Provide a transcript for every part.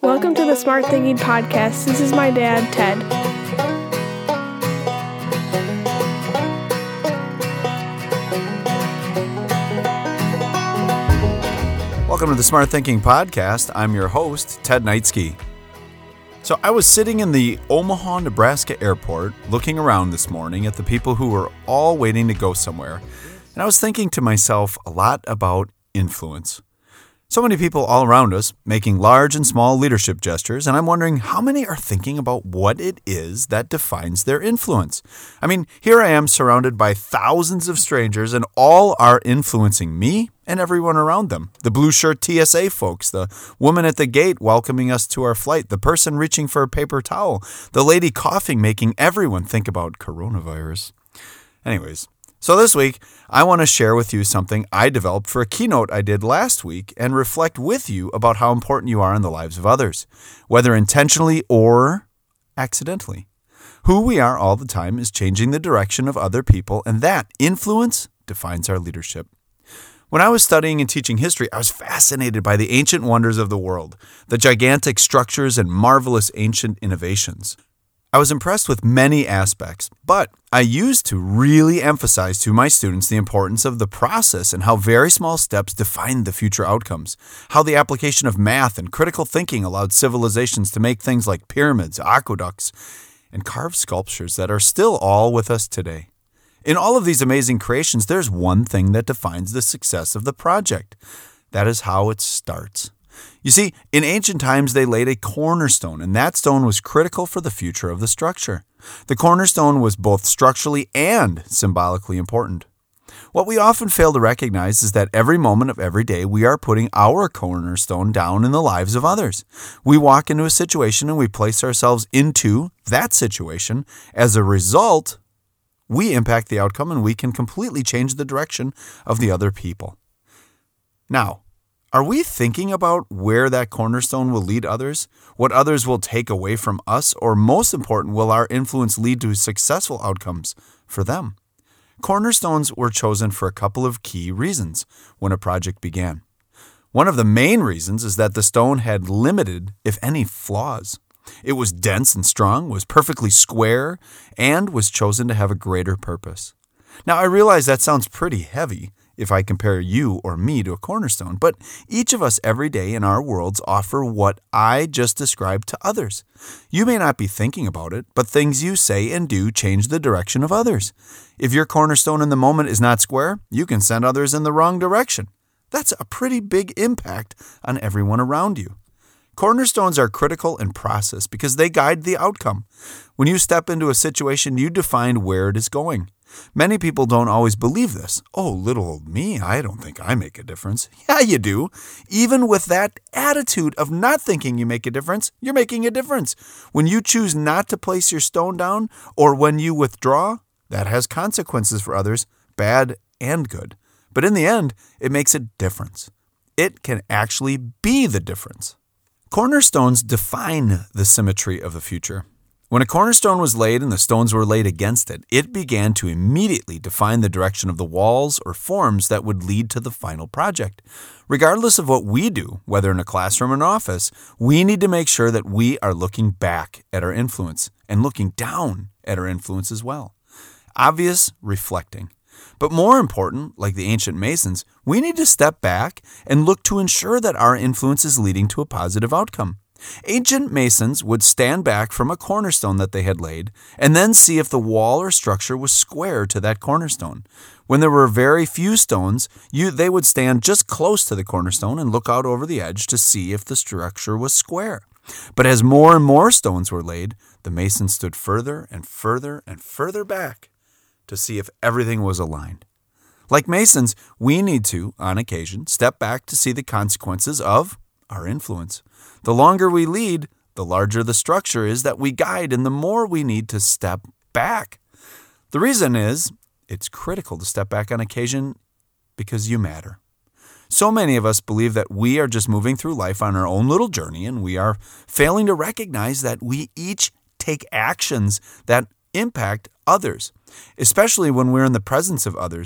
Welcome to the Smart Thinking Podcast. This is my dad, Ted. Welcome to the Smart Thinking Podcast. I'm your host, Ted Knightsky. So I was sitting in the Omaha, Nebraska airport looking around this morning at the people who were all waiting to go somewhere. And I was thinking to myself a lot about influence. So many people all around us making large and small leadership gestures, and I'm wondering how many are thinking about what it is that defines their influence. I mean, here I am surrounded by thousands of strangers, and all are influencing me and everyone around them. The blue shirt TSA folks, the woman at the gate welcoming us to our flight, the person reaching for a paper towel, the lady coughing making everyone think about coronavirus. Anyways, so this week, I want to share with you something I developed for a keynote I did last week and reflect with you about how important you are in the lives of others, whether intentionally or accidentally. Who we are all the time is changing the direction of other people, and that influence defines our leadership. When I was studying and teaching history, I was fascinated by the ancient wonders of the world, the gigantic structures and marvelous ancient innovations. I was impressed with many aspects, but I used to really emphasize to my students the importance of the process and how very small steps defined the future outcomes, how the application of math and critical thinking allowed civilizations to make things like pyramids, aqueducts, and carved sculptures that are still all with us today. In all of these amazing creations, there's one thing that defines the success of the project. That is how it starts. You see, in ancient times, they laid a cornerstone, and that stone was critical for the future of the structure. The cornerstone was both structurally and symbolically important. What we often fail to recognize is that every moment of every day, we are putting our cornerstone down in the lives of others. We walk into a situation and we place ourselves into that situation. As a result, we impact the outcome and we can completely change the direction of the other people. Now, are we thinking about where that cornerstone will lead others? What others will take away from us? Or most important, will our influence lead to successful outcomes for them? Cornerstones were chosen for a couple of key reasons when a project began. One of the main reasons is that the stone had limited, if any, flaws. It was dense and strong, was perfectly square, and was chosen to have a greater purpose. Now, I realize that sounds pretty heavy if I compare you or me to a cornerstone, but each of us every day in our worlds offer what I just described to others. You may not be thinking about it, but things you say and do change the direction of others. If your cornerstone in the moment is not square, you can send others in the wrong direction. That's a pretty big impact on everyone around you. Cornerstones are critical in process because they guide the outcome. When you step into a situation, you define where it is going. Many people don't always believe this. Oh, little old me, I don't think I make a difference. Yeah, you do. Even with that attitude of not thinking you make a difference, you're making a difference. When you choose not to place your stone down or when you withdraw, that has consequences for others, bad and good. But in the end, it makes a difference. It can actually be the difference. Cornerstones define the symmetry of the future. When a cornerstone was laid and the stones were laid against it, it began to immediately define the direction of the walls or forms that would lead to the final project. Regardless of what we do, whether in a classroom or an office, we need to make sure that we are looking back at our influence and looking down at our influence as well. Obvious reflecting. But more important, like the ancient Masons, we need to step back and look to ensure that our influence is leading to a positive outcome. Ancient Masons would stand back from a cornerstone that they had laid and then see if the wall or structure was square to that cornerstone. When there were very few stones, they would stand just close to the cornerstone and look out over the edge to see if the structure was square. But as more and more stones were laid, the Masons stood further and further and further back to see if everything was aligned. Like Masons, we need to, on occasion, step back to see the consequences of our influence. The longer we lead, the larger the structure is that we guide, and the more we need to step back. The reason is, it's critical to step back on occasion because you matter. So many of us believe that we are just moving through life on our own little journey, and we are failing to recognize that we each take actions that impact others. Especially when we're in the presence of others,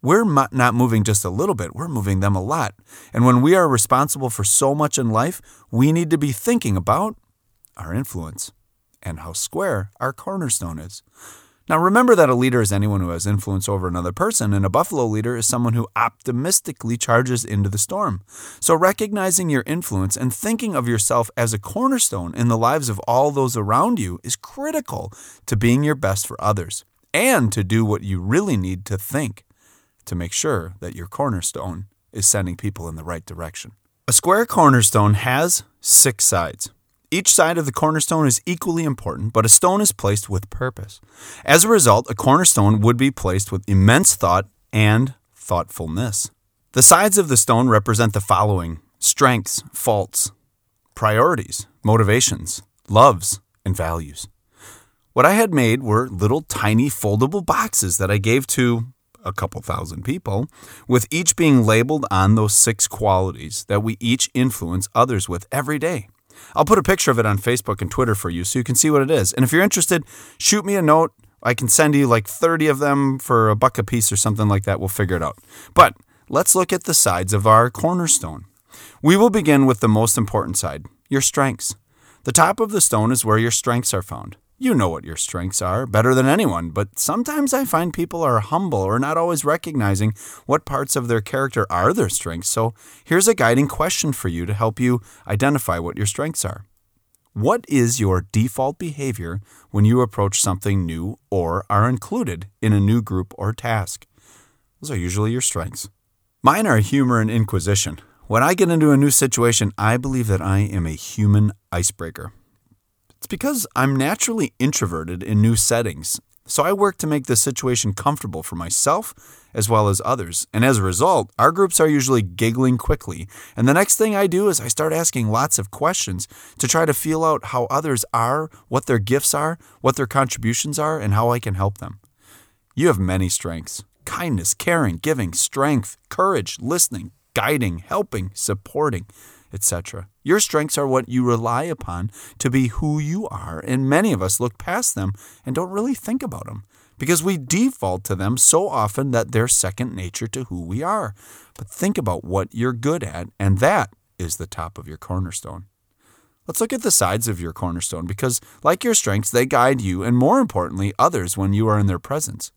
we're not moving just a little bit, we're moving them a lot. And when we are responsible for so much in life, we need to be thinking about our influence and how square our cornerstone is. Now remember that a leader is anyone who has influence over another person, and a buffalo leader is someone who optimistically charges into the storm. So recognizing your influence and thinking of yourself as a cornerstone in the lives of all those around you is critical to being your best for others and to do what you really need to think to make sure that your cornerstone is sending people in the right direction. A square cornerstone has 6 sides. Each side of the cornerstone is equally important, but a stone is placed with purpose. As a result, a cornerstone would be placed with immense thought and thoughtfulness. The sides of the stone represent the following: strengths, faults, priorities, motivations, loves, and values. What I had made were little tiny foldable boxes that I gave to a couple thousand people, with each being labeled on those 6 qualities that we each influence others with every day. I'll put a picture of it on Facebook and Twitter for you so you can see what it is. And if you're interested, shoot me a note. I can send you like 30 of them for $1 a piece or something like that. We'll figure it out. But let's look at the sides of our cornerstone. We will begin with the most important side, your strengths. The top of the stone is where your strengths are found. You know what your strengths are better than anyone, but sometimes I find people are humble or not always recognizing what parts of their character are their strengths. So here's a guiding question for you to help you identify what your strengths are. What is your default behavior when you approach something new or are included in a new group or task? Those are usually your strengths. Mine are humor and inquisition. When I get into a new situation, I believe that I am a human icebreaker. It's because I'm naturally introverted in new settings, so I work to make the situation comfortable for myself as well as others. And as a result, our groups are usually giggling quickly. And the next thing I do is I start asking lots of questions to try to feel out how others are, what their gifts are, what their contributions are, and how I can help them. You have many strengths: kindness, caring, giving, strength, courage, listening, guiding, helping, supporting, etc. Your strengths are what you rely upon to be who you are, and many of us look past them and don't really think about them because we default to them so often that they're second nature to who we are. But think about what you're good at, and that is the top of your cornerstone. Let's look at the sides of your cornerstone because, like your strengths, they guide you and, more importantly, others when you are in their presence.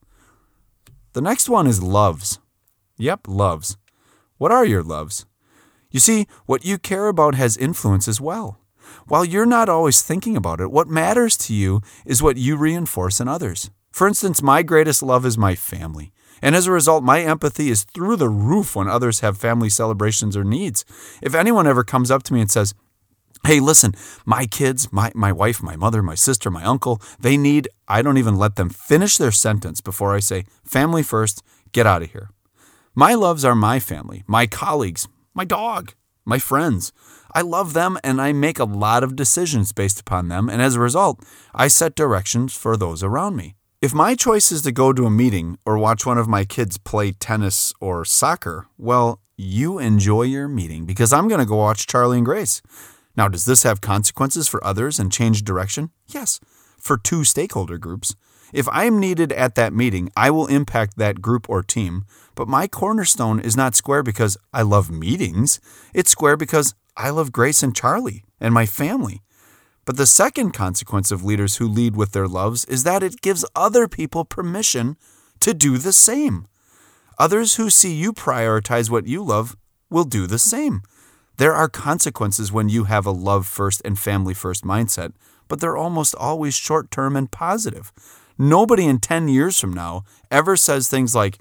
The next one is loves. Yep, loves. What are your loves? You see, what you care about has influence as well. While you're not always thinking about it, what matters to you is what you reinforce in others. For instance, my greatest love is my family. And as a result, my empathy is through the roof when others have family celebrations or needs. If anyone ever comes up to me and says, "Hey, listen, my kids, my wife, my mother, my sister, my uncle, they need," I don't even let them finish their sentence before I say, "Family first, get out of here." My loves are my family, my colleagues, my dog, my friends. I love them and I make a lot of decisions based upon them, and as a result, I set directions for those around me. If my choice is to go to a meeting or watch one of my kids play tennis or soccer, well, you enjoy your meeting because I'm going to go watch Charlie and Grace. Now, does this have consequences for others and change direction? Yes, for 2 stakeholder groups. If I am needed at that meeting, I will impact that group or team, but my cornerstone is not square because I love meetings. It's square because I love Grace and Charlie and my family. But the second consequence of leaders who lead with their loves is that it gives other people permission to do the same. Others who see you prioritize what you love will do the same. There are consequences when you have a love first and family first mindset, but they're almost always short-term and positive. Nobody in 10 years from now ever says things like,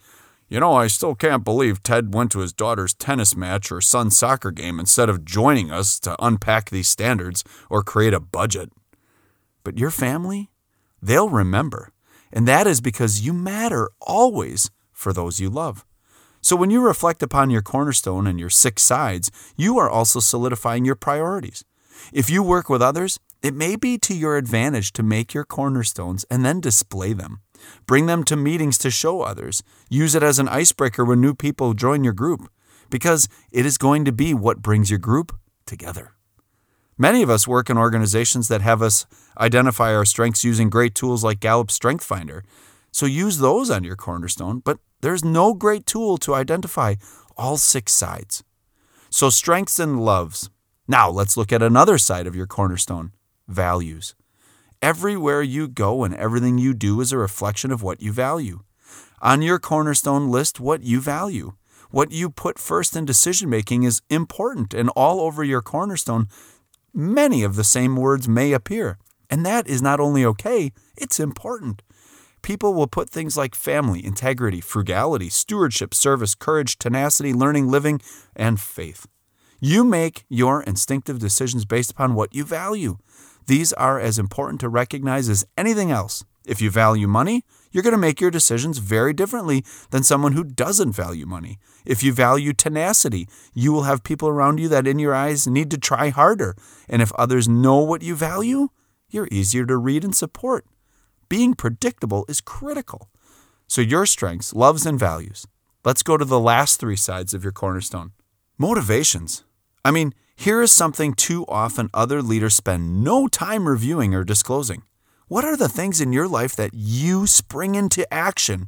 I still can't believe Ted went to his daughter's tennis match or son's soccer game instead of joining us to unpack these standards or create a budget. But your family, they'll remember. And that is because you matter always for those you love. So when you reflect upon your cornerstone and your 6 sides, you are also solidifying your priorities. If you work with others, it may be to your advantage to make your cornerstones and then display them. Bring them to meetings to show others. Use it as an icebreaker when new people join your group, because it is going to be what brings your group together. Many of us work in organizations that have us identify our strengths using great tools like Gallup Strength Finder. So use those on your cornerstone, but There's no great tool to identify all 6 sides. So strengths and loves. Now let's look at another side of your cornerstone, values. Everywhere you go and everything you do is a reflection of what you value. On your cornerstone, list what you value. What you put first in decision-making is important, and all over your cornerstone, many of the same words may appear. And that is not only okay, it's important. People will put things like family, integrity, frugality, stewardship, service, courage, tenacity, learning, living, and faith. You make your instinctive decisions based upon what you value. These are as important to recognize as anything else. If you value money, you're going to make your decisions very differently than someone who doesn't value money. If you value tenacity, you will have people around you that in your eyes need to try harder. And if others know what you value, you're easier to read and support. Being predictable is critical. So your strengths, loves, and values. Let's go to the last 3 sides of your cornerstone. Motivations. Here is something too often other leaders spend no time reviewing or disclosing. What are the things in your life that you spring into action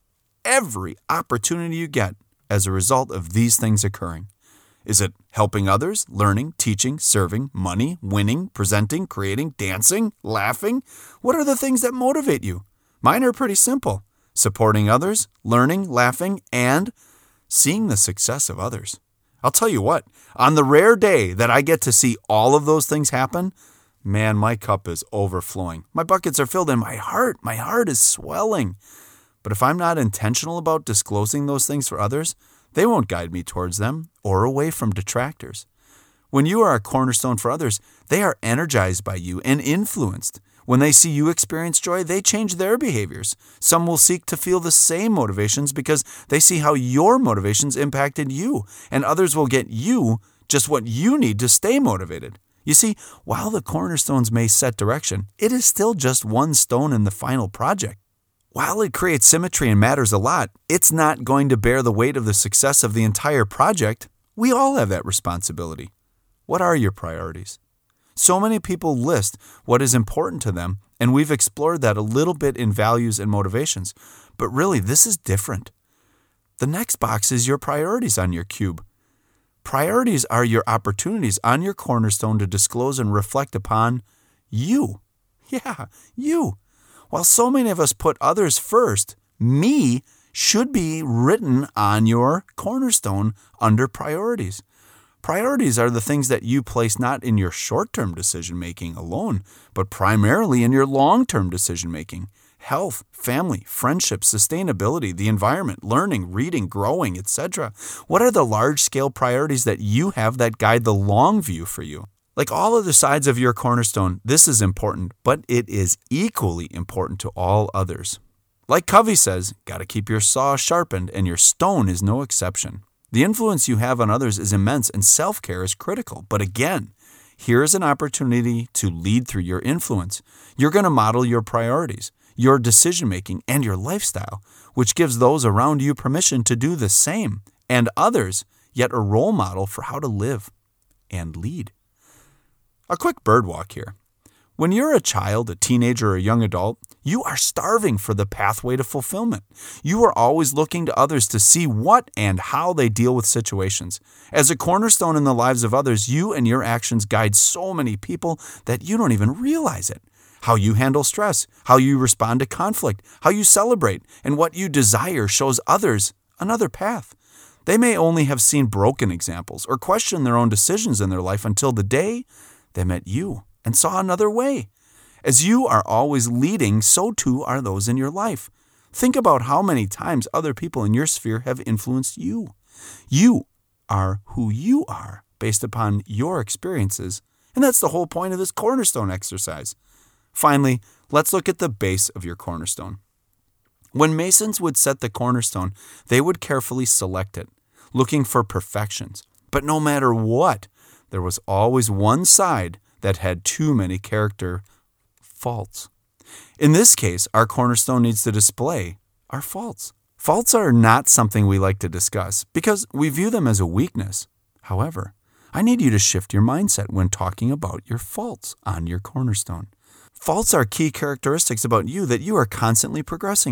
every opportunity you get as a result of these things occurring? Is it helping others, learning, teaching, serving, money, winning, presenting, creating, dancing, laughing? What are the things that motivate you? Mine are pretty simple. Supporting others, learning, laughing, and seeing the success of others. I'll tell you what, on the rare day that I get to see all of those things happen, man, my cup is overflowing. My buckets are filled and my heart is swelling. But if I'm not intentional about disclosing those things for others, they won't guide me towards them or away from detractors. When you are a cornerstone for others, they are energized by you and influenced. When they see you experience joy, they change their behaviors. Some will seek to feel the same motivations because they see how your motivations impacted you, and others will get you just what you need to stay motivated. You see, while the cornerstones may set direction, it is still just one stone in the final project. While it creates symmetry and matters a lot, it's not going to bear the weight of the success of the entire project. We all have that responsibility. What are your priorities? So many people list what is important to them, and we've explored that a little bit in values and motivations. But really, this is different. The next box is your priorities on your cube. Priorities are your opportunities on your cornerstone to disclose and reflect upon you. Yeah, you. While so many of us put others first, me should be written on your cornerstone under priorities. Priorities are the things that you place not in your short-term decision-making alone, but primarily in your long-term decision-making. Health, family, friendship, sustainability, the environment, learning, reading, growing, etc. What are the large-scale priorities that you have that guide the long view for you? Like all other sides of your cornerstone, this is important, but it is equally important to all others. Like Covey says, gotta keep your saw sharpened, and your stone is no exception. The influence you have on others is immense, and self-care is critical. But again, here's an opportunity to lead through your influence. You're going to model your priorities, your decision-making, and your lifestyle, which gives those around you permission to do the same, and others, yet a role model for how to live and lead. A quick bird walk here. When you're a child, a teenager, or a young adult, you are starving for the pathway to fulfillment. You are always looking to others to see what and how they deal with situations. As a cornerstone in the lives of others, you and your actions guide so many people that you don't even realize it. How you handle stress, how you respond to conflict, how you celebrate, and what you desire shows others another path. They may only have seen broken examples or questioned their own decisions in their life until the day they met you and saw another way. As you are always leading, so too are those in your life. Think about how many times other people in your sphere have influenced you. You are who you are based upon your experiences, and that's the whole point of this cornerstone exercise. Finally, let's look at the base of your cornerstone. When masons would set the cornerstone, they would carefully select it, looking for perfections. But no matter what, there was always one side that had too many character faults. In this case, our cornerstone needs to display our faults. Faults are not something we like to discuss because we view them as a weakness. However, I need you to shift your mindset when talking about your faults on your cornerstone. Faults are key characteristics about you that you are constantly progressing on.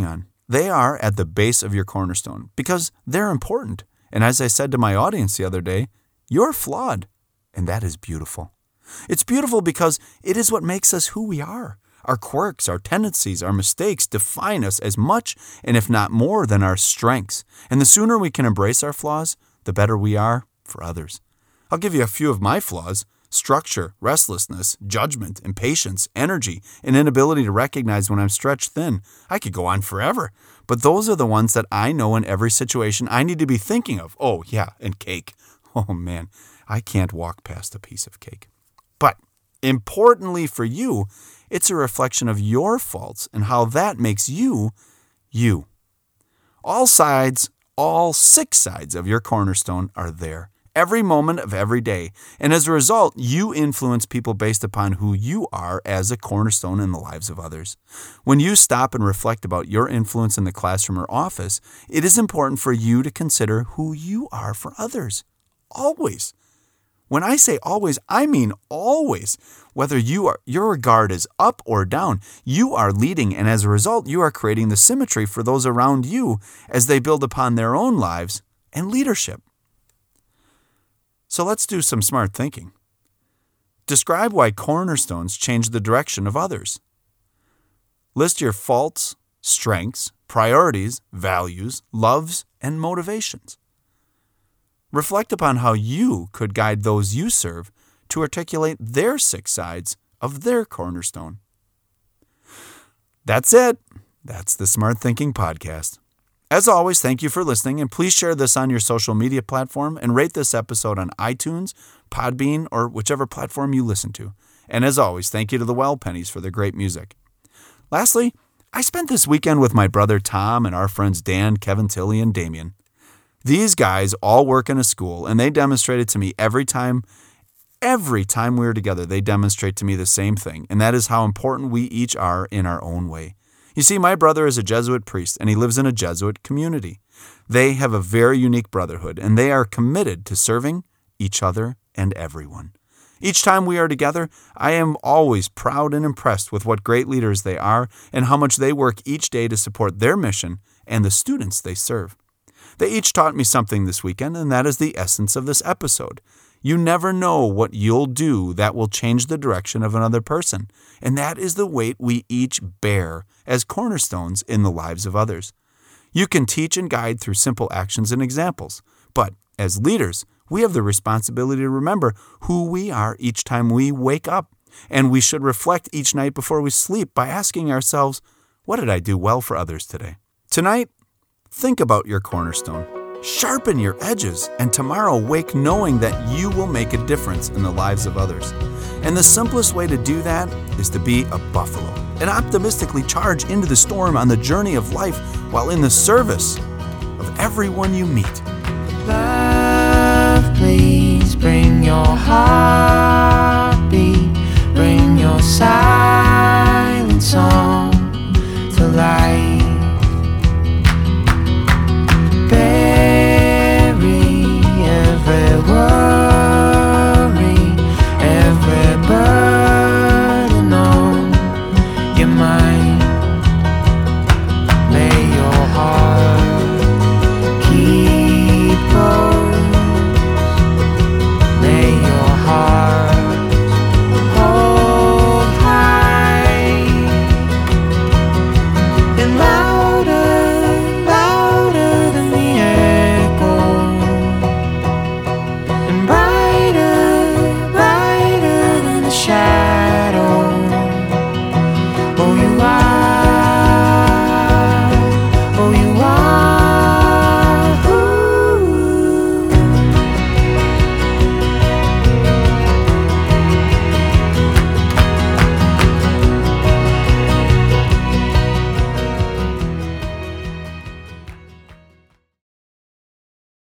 They are at the base of your cornerstone because they're important. And as I said to my audience the other day, you're flawed, and that is beautiful. It's beautiful because it is what makes us who we are. Our quirks, our tendencies, our mistakes define us as much and if not more than our strengths. And the sooner we can embrace our flaws, the better we are for others. I'll give you a few of my flaws: structure, restlessness, judgment, impatience, energy, and inability to recognize when I'm stretched thin. I could go on forever, but those are the ones that I know in every situation I need to be thinking of. Oh yeah, and cake. Oh man, I can't walk past a piece of cake. But importantly for you, it's a reflection of your faults and how that makes you, you. All 6 sides of your cornerstone are there, every moment of every day. And as a result, you influence people based upon who you are as a cornerstone in the lives of others. When you stop and reflect about your influence in the classroom or office, it is important for you to consider who you are for others. Always. When I say always, I mean always. Whether your regard is up or down, you are leading, and as a result, you are creating the symmetry for those around you as they build upon their own lives and leadership. So let's do some smart thinking. Describe why cornerstones change the direction of others. List your faults, strengths, priorities, values, loves, and motivations. Reflect upon how you could guide those you serve to articulate their 6 sides of their cornerstone. That's it. That's the Smart Thinking Podcast. As always, thank you for listening, and please share this on your social media platform and rate this episode on iTunes, Podbean, or whichever platform you listen to. And as always, thank you to the Well Pennies for their great music. Lastly, I spent this weekend with my brother Tom and our friends Dan, Kevin, Tilly, and Damien. These guys all work in a school, and they demonstrated to me every time we were together, they demonstrate to me the same thing, and that is how important we each are in our own way. You see, my brother is a Jesuit priest, and he lives in a Jesuit community. They have a very unique brotherhood, and they are committed to serving each other and everyone. Each time we are together, I am always proud and impressed with what great leaders they are and how much they work each day to support their mission and the students they serve. They each taught me something this weekend, and that is the essence of this episode. You never know what you'll do that will change the direction of another person, and that is the weight we each bear as cornerstones in the lives of others. You can teach and guide through simple actions and examples, but as leaders, we have the responsibility to remember who we are each time we wake up, and we should reflect each night before we sleep by asking ourselves, what did I do well for others today? Tonight, think about your cornerstone. Sharpen your edges, and tomorrow wake knowing that you will make a difference in the lives of others. And the simplest way to do that is to be a buffalo and optimistically charge into the storm on the journey of life while in the service of everyone you meet. Love, please bring your heart.